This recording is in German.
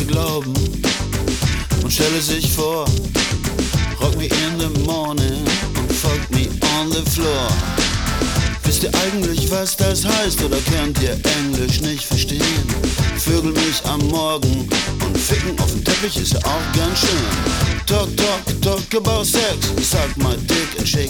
glauben und stelle sich vor, rock me in the morning und fuck me on the floor. Wisst ihr eigentlich, was das heißt, oder könnt ihr Englisch nicht verstehen? Vögel mich am Morgen und ficken auf dem Teppich ist ja auch ganz schön. Talk, talk, talk about sex, suck my dick and shake